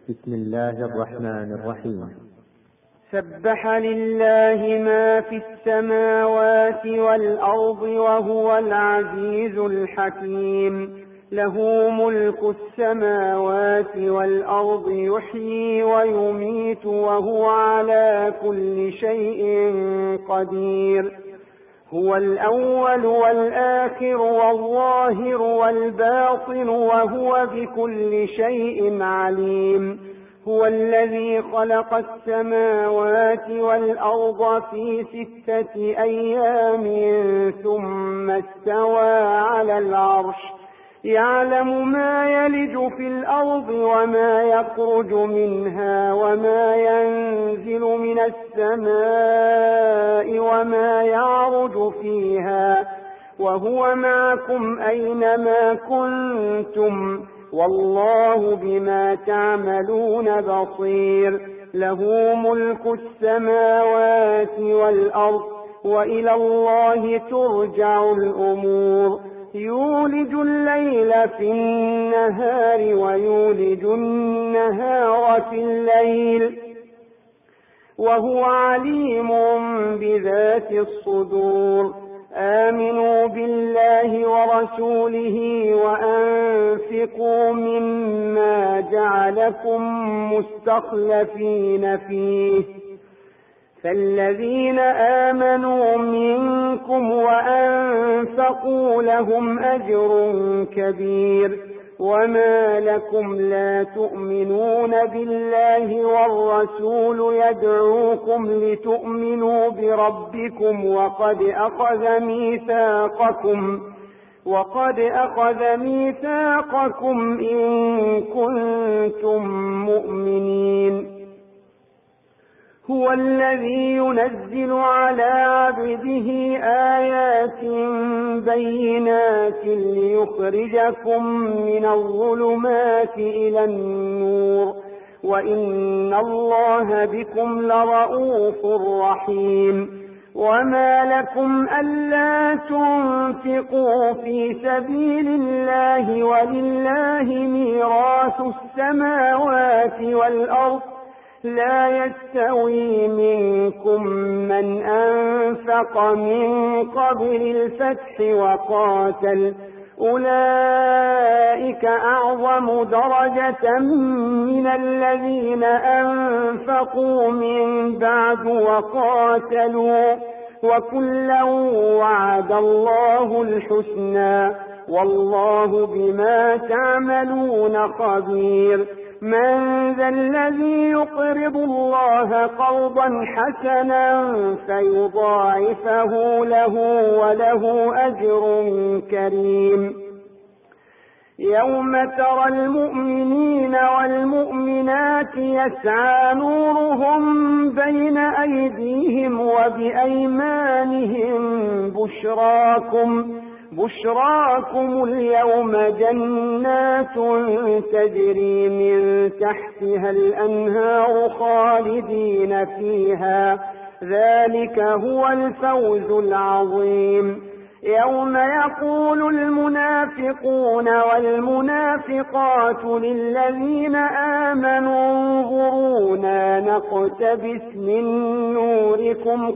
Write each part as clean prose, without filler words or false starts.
بسم الله الرحمن الرحيم. سبح لله ما في السماوات والأرض وهو العزيز الحكيم. له ملك السماوات والأرض يحيي ويميت وهو على كل شيء قدير. هو الأول والآخر والظاهر والباطن وهو بكل شيء عليم. هو الذي خلق السماوات والأرض في 6 أيام ثم استوى على العرش يعلم ما يلج في الأرض وما يخرج منها وما ينزل من السماء وما يعرج فيها وهو معكم أينما كنتم والله بما تعملون بصير. له ملك السماوات والأرض وإلى الله ترجع الأمور. يولج الليل في النهار ويولج النهار في الليل وهو عليم بذات الصدور. آمنوا بالله ورسوله وأنفقوا مما جعلكم مستخلفين فيه فالذين آمنوا منكم وأنفقوا لهم أجر كبير. وما لكم لا تؤمنون بالله والرسول يدعوكم لتؤمنوا بربكم وقد أخذ ميثاقكم إن كنتم مؤمنين. هو الذي ينزل على عبده آيات بينات ليخرجكم من الظلمات إلى النور وإن الله بكم لرءوف رحيم. وما لكم ألا تنفقوا في سبيل الله ولله ميراث السماوات والأرض لا يستوي منكم من أنفق من قبل الفتح وقاتل أولئك أعظم درجة من الذين أنفقوا من بعد وقاتلوا وكلا وعد الله الحسنى والله بما تعملون خبير. من ذا الذي يقرض الله قرضا حسنا فيضاعفه له وله أجر كريم. يوم ترى المؤمنين والمؤمنات يسعى نورهم بين أيديهم وبأيمانهم بشراكم اليوم جنات تجري من تحتها الأنهار خالدين فيها ذلك هو الفوز العظيم. يوم يقول المنافقون والمنافقات للذين آمنوا انظرونا نقتبس من نوركم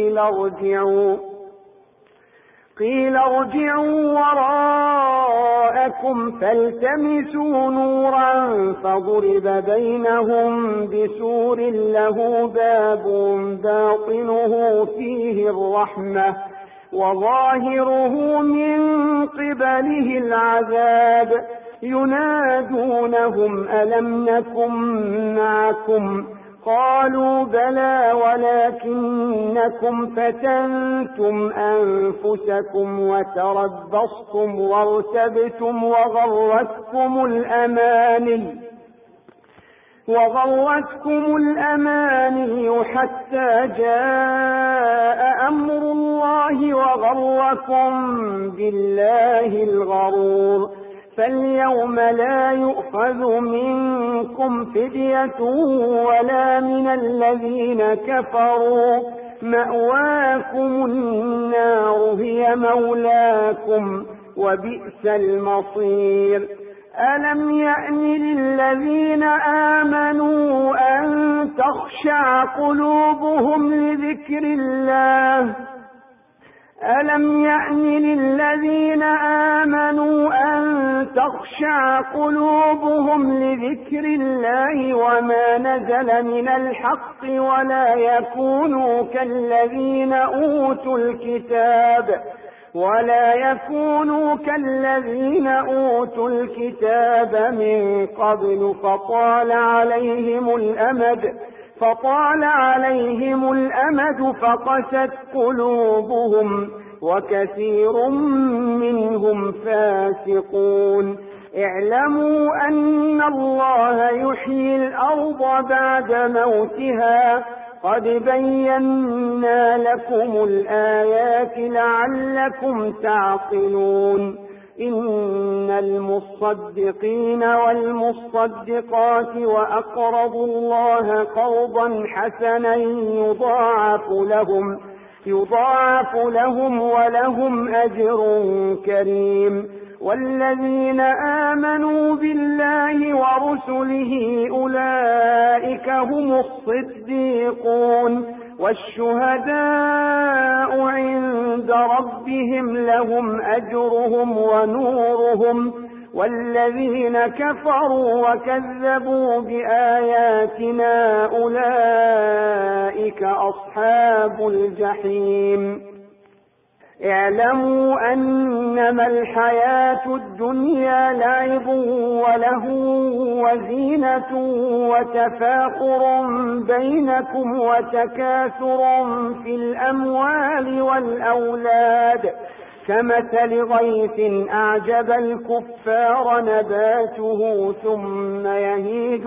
قيل ارجعوا وراءكم فالتمسوا نورا فضرب بينهم بسور له باب باطنه فيه الرحمة وظاهره من قبله العذاب. ينادونهم ألم نكن معكم قالوا بلى ولكنكم فتنتم أنفسكم وتربصتم وارتبتم وغرتكم الأماني حتى جاء أمر الله وغركم بالله الغرور. فاليوم لا يؤخذ منكم فدية ولا من الذين كفروا مأواكم النار هي مولاكم وبئس المصير. ألم يأن للذين آمنوا أن تخشع قلوبهم لذكر الله ألم يأن للذين آمنوا أن تخشع قلوبهم لذكر الله وما نزل من الحق ولا يكونوا كالذين أوتوا الكتاب من قبل فطال عليهم الأمد فقست قلوبهم وكثير منهم فاسقون اعلموا أن الله يحيي الأرض بعد موتها قد بينا لكم الآيات لعلكم تعقلون إن المصدقين والمصدقات وأقرضوا الله قرضا حسنا يضاعف لهم ولهم أجر كريم والذين آمنوا بالله ورسله أولئك هم الصديقون والشهداء عند ربهم لهم أجرهم ونورهم والذين كفروا وكذبوا بآياتنا أولئك أصحاب الجحيم اعلموا أنما الحياة الدنيا لعب ولهو وزينة وتفاخر بينكم وتكاثر في الأموال والأولاد كمثل غيث أعجب الكفار نباته ثم يهيج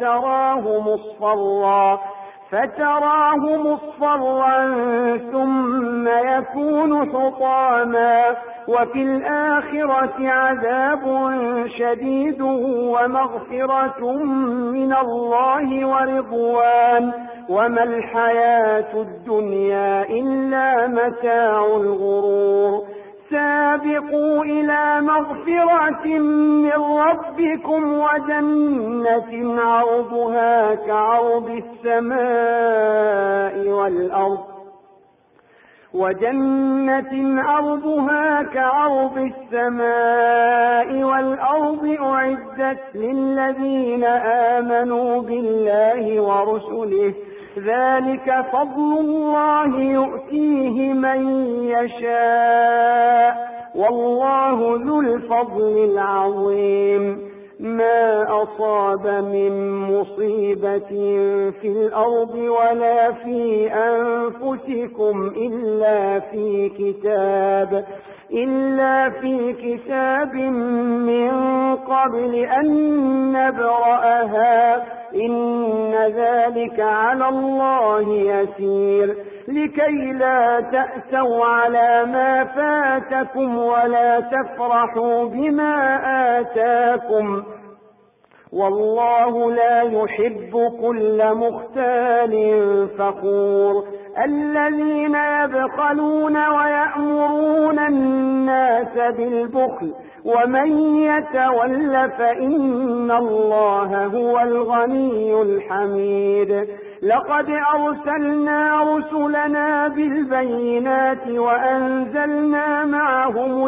فتراه مصفرا ثم يكون حطاما وفي الآخرة عذاب شديد ومغفرة من الله ورضوان وما الحياة الدنيا إلا متاع الغرور سابقوا إلى مغفرة من ربكم وجنة عرضها كعرض السماء والأرض أعدت للذين آمنوا بالله ورسله ذلك فضل الله يؤتيه من يشاء والله ذو الفضل العظيم ما أصاب من مصيبة في الأرض ولا في أنفسكم إلا في كتاب من قبل أن نبرأها إن ذلك على الله يسير لكي لا تأسوا على ما فاتكم ولا تفرحوا بما آتاكم والله لا يحب كل مختال فخور الذين يبخلون ويأمرون الناس بالبخل ومن يتول فإن الله هو الغني الحميد لقد أرسلنا رسلنا بالبينات وأنزلنا معهم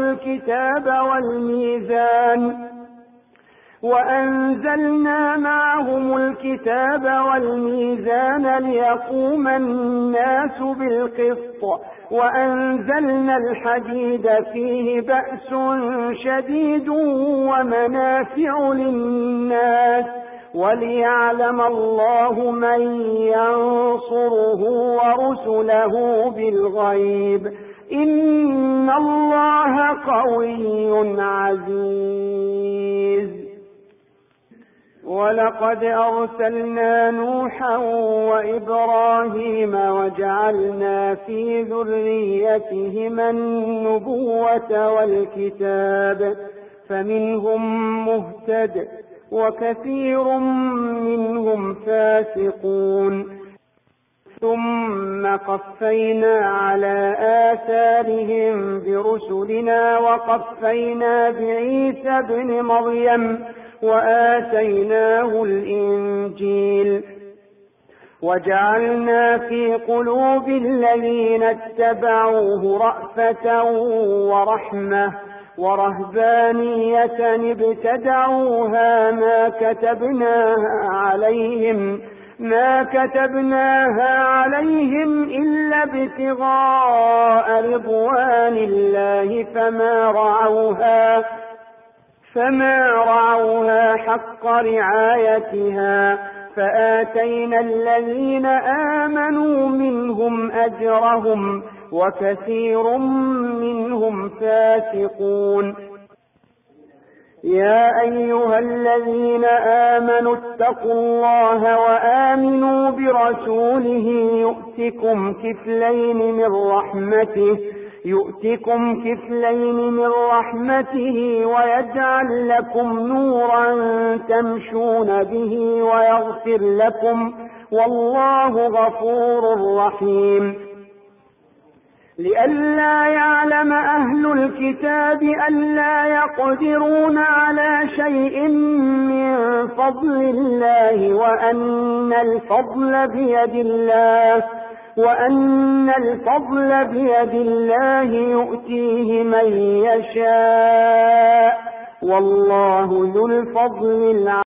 الكتاب والميزان ليقوم الناس بالقسط وأنزلنا الحديد فيه بأس شديد ومنافع للناس وليعلم الله من ينصره ورسله بالغيب إن الله قوي عزيز ولقد أرسلنا نوحا وإبراهيم وجعلنا في ذريتهما النبوة والكتاب فمنهم مهتد وكثير منهم فاسقون ثم قفينا على آثارهم برسلنا وقفينا بعيسى ابن مريم وآتيناه الإنجيل وجعلنا في قلوب الذين اتبعوه رأفة ورحمة ورهبانية ابتدعوها ما كتبناها عليهم إلا ابتغاء رضوان الله فما رعوها حق رعايتها فآتينا الذين آمنوا منهم أجرهم وكثير منهم فاسقون. يا أيها الذين آمنوا اتقوا الله وآمنوا برسوله يؤتكم كفلين من رحمته ويجعل لكم نورا تمشون به ويغفر لكم والله غفور رحيم. لئلا يعلم أهل الكتاب ألا يقدرون على شيء من فضل الله وأن الفضل بيد الله يؤتيه من يشاء والله ذو الفضل العظيم.